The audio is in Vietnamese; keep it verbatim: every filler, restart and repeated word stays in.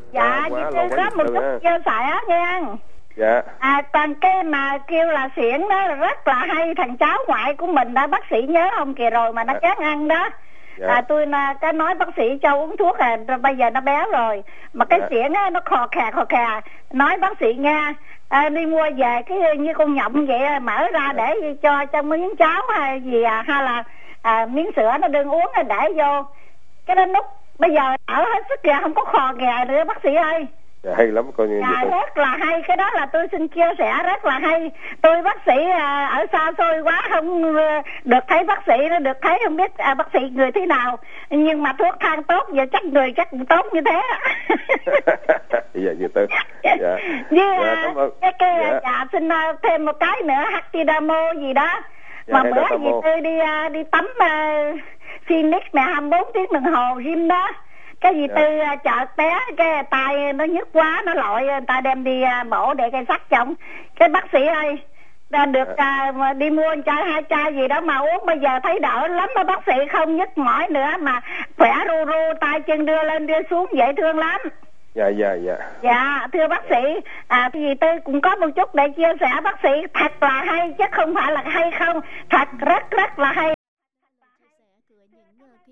Dạ, chị Tư có một chút chia sẻ nha. Dạ. À, toàn cái mà kêu là xỉn đó rất là hay. Thằng cháu ngoại của mình đó, bác sĩ nhớ không kỳ rồi mà nó Dạ. chán ăn đó. Dạ. À, tôi là cái nói bác sĩ cho uống thuốc à, bây giờ nó béo rồi. Mà cái dạ. xỉn á, nó khò khè khò khè. Nói bác sĩ nghe, à, đi mua về cái như con nhộng vậy, mở ra dạ. để cho trong miếng cháo hay gì à, hay là à, miếng sữa nó đừng uống rồi để vô. Cái đó nút bây giờ ở hết sức kìa, không có khò khè nữa bác sĩ ơi. Dạ, hay lắm coi như dạ, rất là hay, cái đó là tôi xin chia sẻ rất là hay. Tôi bác sĩ à, ở xa xôi quá không được thấy bác sĩ, nó được thấy không biết à, bác sĩ người thế nào, nhưng mà thuốc thang tốt giờ chắc người chắc cũng tốt như thế. Dạ như Tư. Dạ. Như dạ, à, cái cái dạ. dạ xin thêm một cái nữa, Hapidamo gì đó. Dạ, mà bữa gì tôi đi đi tắm uh, Phoenix mẹ hai mươi bốn tiếng đồng hồ gym đó. Cái gì dạ. Tư chợ té cái tay nó nhức quá, nó lội người ta đem đi mổ để cây sắt chồng. Cái bác sĩ ơi, được dạ. uh, đi mua một chai hai chai gì đó mà uống bây giờ thấy đỡ lắm đó bác sĩ, không nhức mỏi nữa mà khỏe ru ru, tay chân đưa lên đưa xuống dễ thương lắm. Dạ dạ dạ. Dạ thưa bác sĩ, à vì tôi cũng có một chút để chia sẻ bác sĩ, thật là hay chứ không phải là hay không, thật rất rất là hay.